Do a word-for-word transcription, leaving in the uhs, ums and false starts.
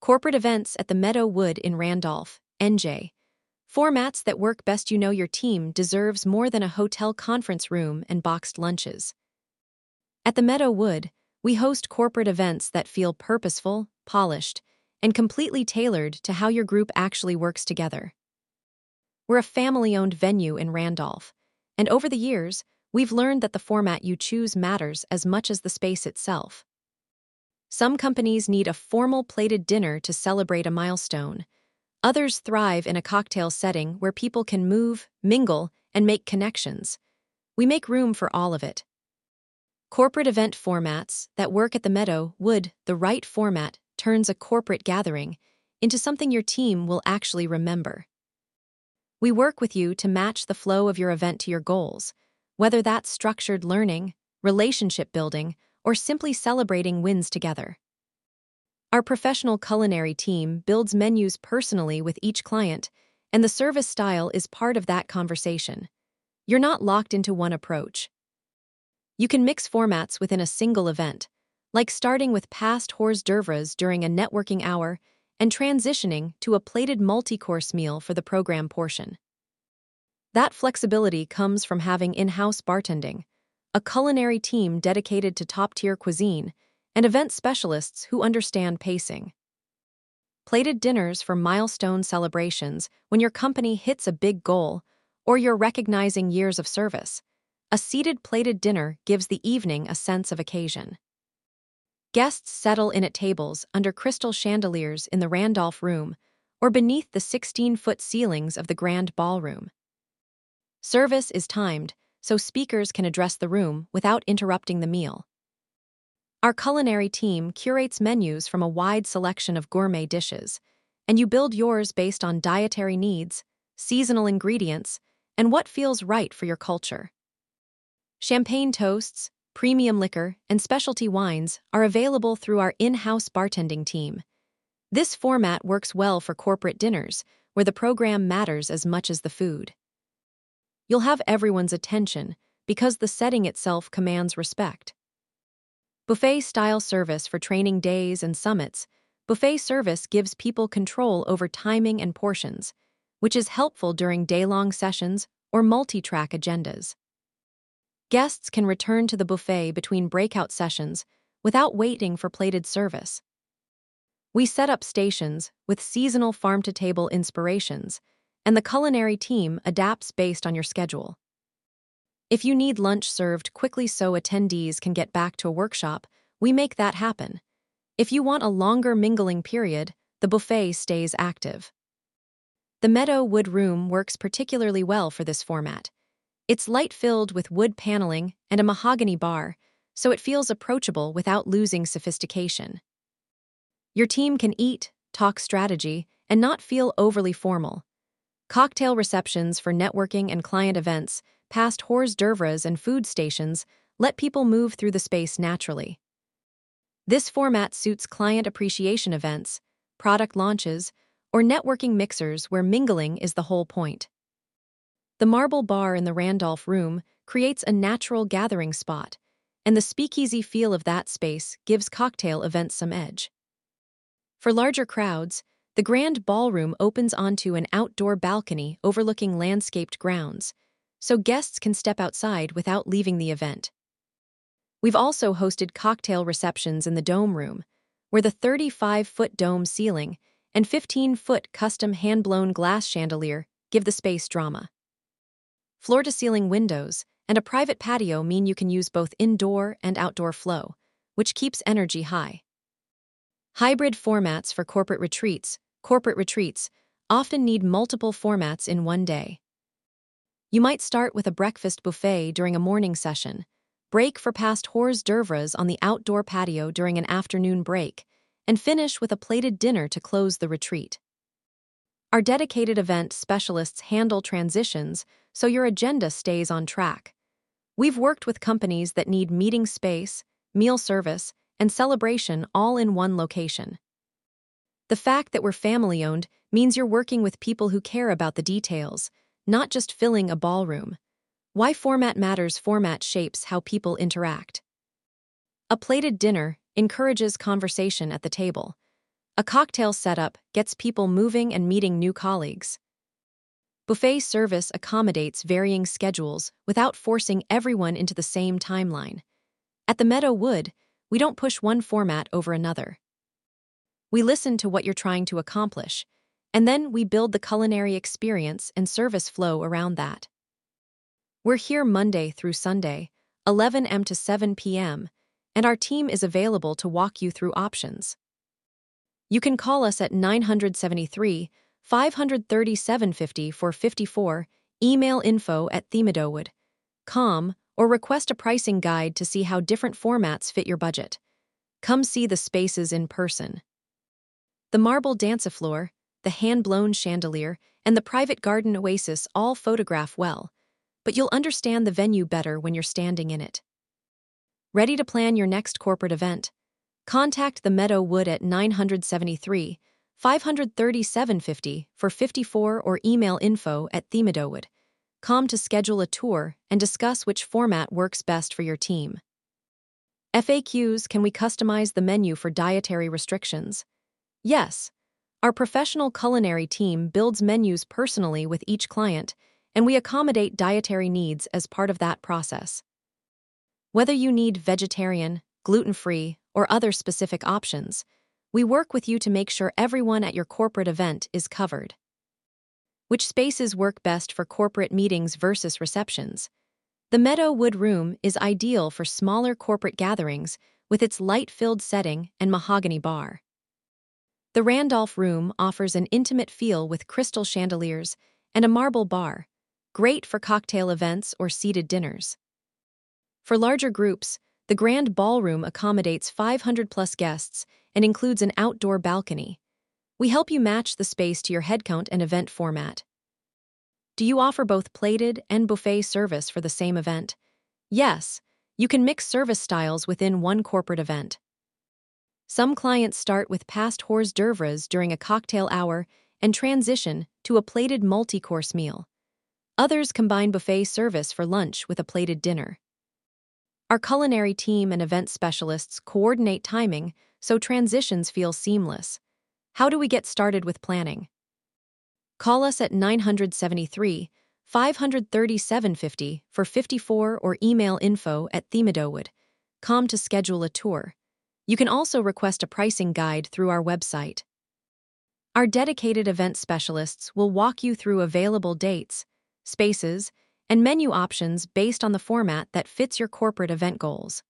Corporate events at the Meadow Wood in Randolph, N J. Formats that work best. You know your team deserves more than a hotel conference room and boxed lunches. At the Meadow Wood, we host corporate events that feel purposeful, polished, and completely tailored to how your group actually works together. We're a family-owned venue in Randolph, and over the years, we've learned that the format you choose matters as much as the space itself. Some companies need a formal plated dinner to celebrate a milestone. Others thrive in a cocktail setting where people can move, mingle, and make connections. We make room for all of it. Corporate event formats that work at the Meadow Wood, the right format, turns a corporate gathering into something your team will actually remember. We work with you to match the flow of your event to your goals, whether that's structured learning, relationship building, or simply celebrating wins together. Our professional culinary team builds menus personally with each client, and the service style is part of that conversation. You're not locked into one approach. You can mix formats within a single event, like starting with past hors d'oeuvres during a networking hour and transitioning to a plated multi-course meal for the program portion. That flexibility comes from having in-house bartending, a culinary team dedicated to top-tier cuisine, and event specialists who understand pacing. Plated dinners for milestone celebrations when your company hits a big goal or you're recognizing years of service. A seated plated dinner gives the evening a sense of occasion. Guests settle in at tables under crystal chandeliers in the Randolph Room or beneath the sixteen-foot ceilings of the Grand Ballroom. Service is timed, so speakers can address the room without interrupting the meal. Our culinary team curates menus from a wide selection of gourmet dishes, and you build yours based on dietary needs, seasonal ingredients, and what feels right for your culture. Champagne toasts, premium liquor, and specialty wines are available through our in-house bartending team. This format works well for corporate dinners, where the program matters as much as the food. You'll have everyone's attention because the setting itself commands respect. Buffet-style service for training days and summits. Buffet service gives people control over timing and portions, which is helpful during day-long sessions or multi-track agendas. Guests can return to the buffet between breakout sessions without waiting for plated service. We set up stations with seasonal farm-to-table inspirations, and the culinary team adapts based on your schedule. If you need lunch served quickly so attendees can get back to a workshop, we make that happen. If you want a longer mingling period, the buffet stays active. The Meadow Wood Room works particularly well for this format. It's light-filled with wood paneling and a mahogany bar, so it feels approachable without losing sophistication. Your team can eat, talk strategy, and not feel overly formal. Cocktail receptions for networking and client events, past hors d'oeuvres and food stations, let people move through the space naturally. This format suits client appreciation events, product launches, or networking mixers where mingling is the whole point. The marble bar in the Randolph Room creates a natural gathering spot, and the speakeasy feel of that space gives cocktail events some edge. For larger crowds, the Grand Ballroom opens onto an outdoor balcony overlooking landscaped grounds, so guests can step outside without leaving the event. We've also hosted cocktail receptions in the Dome Room, where the thirty-five-foot dome ceiling and fifteen-foot custom hand-blown glass chandelier give the space drama. Floor-to-ceiling windows and a private patio mean you can use both indoor and outdoor flow, which keeps energy high. Hybrid formats for corporate retreats. Corporate retreats often need multiple formats in one day. You might start with a breakfast buffet during a morning session, break for past hors d'oeuvres on the outdoor patio during an afternoon break, and finish with a plated dinner to close the retreat. Our dedicated event specialists handle transitions so your agenda stays on track. We've worked with companies that need meeting space, meal service, and celebration all in one location. The fact that we're family-owned means you're working with people who care about the details, not just filling a ballroom. Why format matters. Format shapes how people interact. A plated dinner encourages conversation at the table. A cocktail setup gets people moving and meeting new colleagues. Buffet service accommodates varying schedules without forcing everyone into the same timeline. At the Meadow Wood, we don't push one format over another. We listen to what you're trying to accomplish, and then we build the culinary experience and service flow around that. We're here Monday through Sunday, eleven a m to seven p m, and our team is available to walk you through options. You can call us at nine seven three, five three seven five zero for fifty-four, email info at themeadowwood dot com, or request a pricing guide to see how different formats fit your budget. Come see the spaces in person. The marble dancefloor, the hand-blown chandelier, and the private garden oasis all photograph well, but you'll understand the venue better when you're standing in it. Ready to plan your next corporate event? Contact the Meadow Wood at nine seven three, five three seven five zero for fifty-four or email info at themeadowwood dot com to schedule a tour and discuss which format works best for your team. F A Qs: Can we customize the menu for dietary restrictions? Yes. Our professional culinary team builds menus personally with each client, and we accommodate dietary needs as part of that process. Whether you need vegetarian, gluten-free, or other specific options, we work with you to make sure everyone at your corporate event is covered. Which spaces work best for corporate meetings versus receptions? The Meadow Wood Room is ideal for smaller corporate gatherings with its light-filled setting and mahogany bar. The Randolph Room offers an intimate feel with crystal chandeliers and a marble bar, great for cocktail events or seated dinners. For larger groups, the Grand Ballroom accommodates five hundred plus guests and includes an outdoor balcony. We help you match the space to your headcount and event format. Do you offer both plated and buffet service for the same event? Yes, you can mix service styles within one corporate event. Some clients start with past hors d'oeuvres during a cocktail hour and transition to a plated multi-course meal. Others combine buffet service for lunch with a plated dinner. Our culinary team and event specialists coordinate timing so transitions feel seamless. How do we get started with planning? Call us at nine seven three, five three seven five zero for fifty-four or email info at themeadowwood dot com to schedule a tour. You can also request a pricing guide through our website. Our dedicated event specialists will walk you through available dates, spaces, and menu options based on the format that fits your corporate event goals.